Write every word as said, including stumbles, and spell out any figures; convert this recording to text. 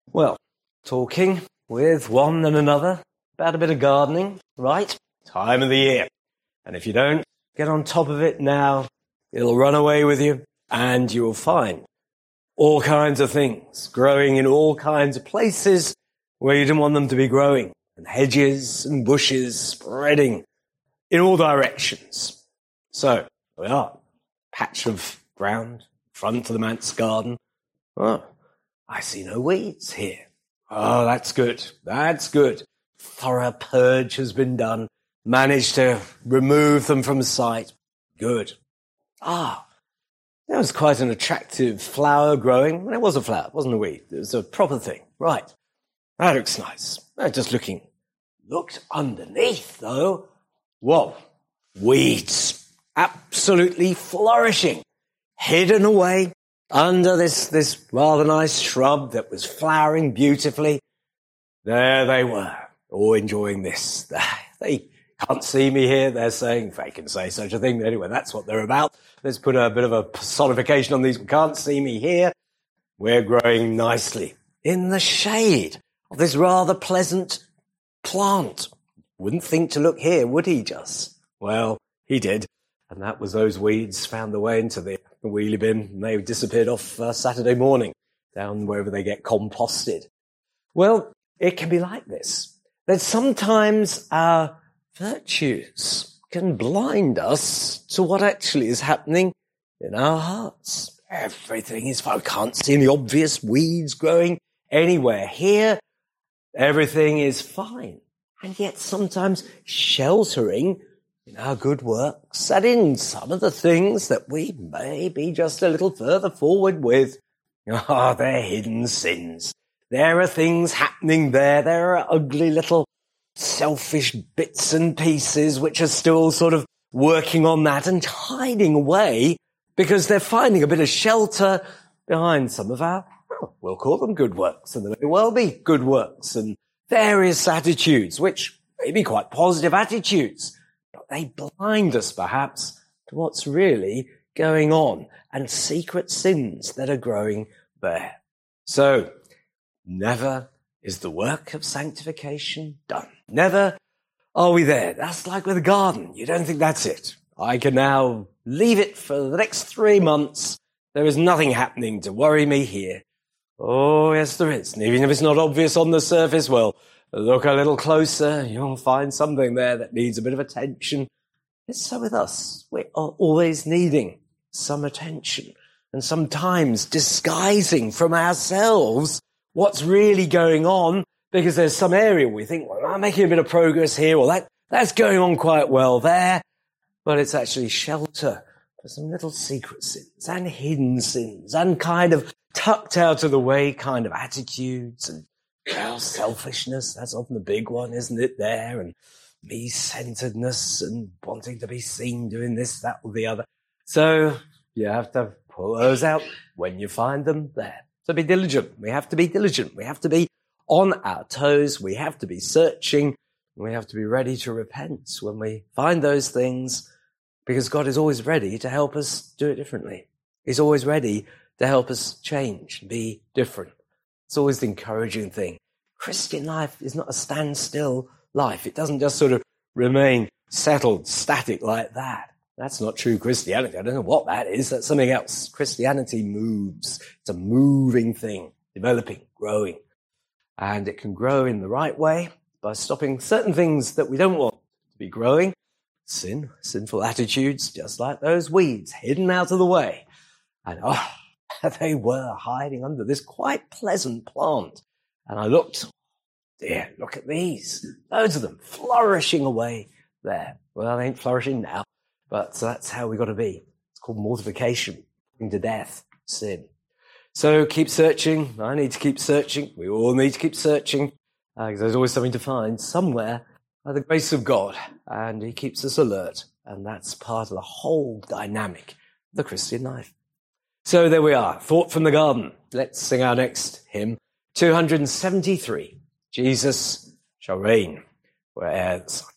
Well, talking with one and another about a bit of gardening, right? Time of the year. And if you don't get on top of it now, it'll run away with you, and you'll find all kinds of things growing in all kinds of places where you didn't want them to be growing, and hedges and bushes spreading in all directions. So, we are. Patch of ground, front of the manse garden. Oh, I see no weeds here. Oh, that's good. That's good. Thorough purge has been done. Managed to remove them from sight. Good. Ah, there was quite an attractive flower growing. It was a flower, it wasn't a weed. It was a proper thing. Right. That looks nice. Uh, Just looking. Looked underneath, though. Whoa. Weeds. Absolutely flourishing. Hidden away under this, this rather nice shrub that was flowering beautifully. There they were, all enjoying this. They can't see me here. They're saying, if they can say such a thing. Anyway, that's what they're about. Let's put a bit of a personification on these. We can't see me here. We're growing nicely in the shade of this rather pleasant plant. Wouldn't think to look here, would he just? Well, he did. And that was those weeds found their way into the wheelie bin, and they disappeared off uh, Saturday morning down wherever they get composted. Well, it can be like this. That sometimes our virtues can blind us to what actually is happening in our hearts. Everything is fine. We can't see any obvious weeds growing anywhere here. Everything is fine. And yet sometimes sheltering in our good works and in some of the things that we may be just a little further forward with. Ah, oh, they're hidden sins. There are things happening there. There are ugly little selfish bits and pieces which are still sort of working on that and hiding away because they're finding a bit of shelter behind some of our, well, we'll call them good works, and there may well be good works and various attitudes, which may be quite positive attitudes. They blind us, perhaps, to what's really going on and secret sins that are growing there. So, never is the work of sanctification done. Never are we there. That's like with a garden. You don't think that's it. I can now leave it for the next three months. There is nothing happening to worry me here. Oh, yes, there is. And even if it's not obvious on the surface, well, look a little closer, you'll find something there that needs a bit of attention. It's so with us. We are always needing some attention and sometimes disguising from ourselves what's really going on because there's some area we think, well, I'm making a bit of progress here, or that, that's going on quite well there, but it's actually shelter for some little secret sins and hidden sins and kind of tucked out of the way kind of attitudes and well, selfishness, that's often the big one, isn't it, there? And me-centeredness and wanting to be seen doing this, that, or the other. So you have to pull those out when you find them there. So be diligent. We have to be diligent. We have to be on our toes. We have to be searching. We have to be ready to repent when we find those things, because God is always ready to help us do it differently. He's always ready to help us change and be different. It's always the encouraging thing. Christian life is not a standstill life. It doesn't just sort of remain settled, static like that. That's not true Christianity. I don't know what that is. That's something else. Christianity moves. It's a moving thing, developing, growing. And it can grow in the right way by stopping certain things that we don't want to be growing. Sin, sinful attitudes, just like those weeds hidden out of the way. And oh, they were hiding under this quite pleasant plant. And I looked, dear, look at these. Loads of them flourishing away there. Well, they ain't flourishing now, but that's how we got to be. It's called mortification, putting to death, sin. So keep searching. I need to keep searching. We all need to keep searching, because uh, there's always something to find somewhere by the grace of God. And he keeps us alert. And that's part of the whole dynamic of the Christian life. So there we are, thought from the garden. Let's sing our next hymn, two hundred seventy-three, Jesus Shall Reign. Whereas